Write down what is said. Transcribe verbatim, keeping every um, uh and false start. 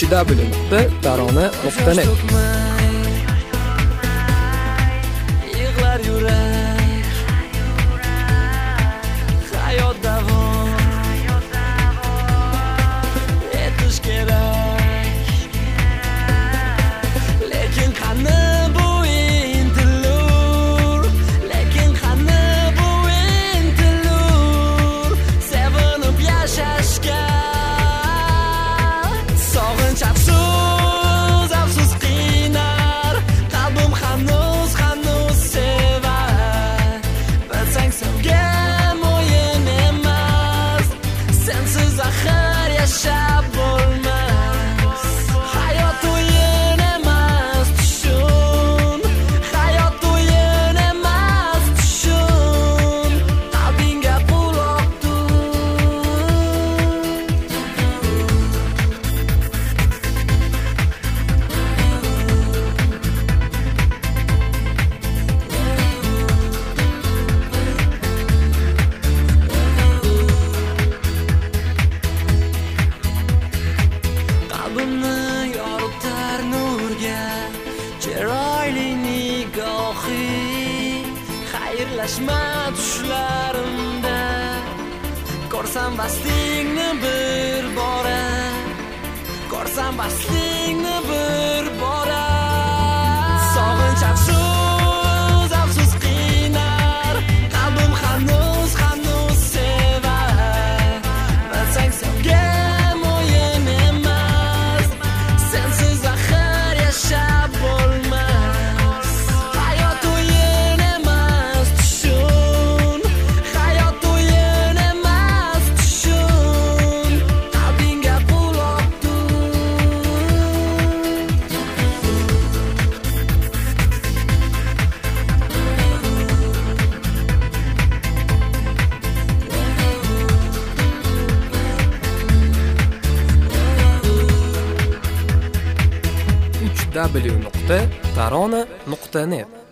w nuqta tarona nuqta net Yig'lar yurak, hayot davom etish kerak. Lekin qani bu intilur, lekin qani bu intilur, sevinib yashashga. Sog'inch afsus, afsus qiynar, qalbim hanuz hanuz sevar. Bilsang sevgim o'yin emas, sensiz axir yashab bo'lmas. Hayot o'yin emas, tushun. Hayot o'yin emas, tushun. Qalbingga quloq qalbimni yoritar nurga, chiroyli nigohi. Xayrlashma tushlarimda, ko'rsam bastingni bir bora, ko'rsam bastingni bir bora. Sog'inch afsus, afsus qiynar, qalbim hanuz hanuz sevar. Bilsang sevgim o'yin emas, sensiz axir yashab bo'lmas. Hayot o'yin emas, tushun. Hayot o'yin emas, tushun. Qalbingga quloq tut. w nuqta tarona nuqta net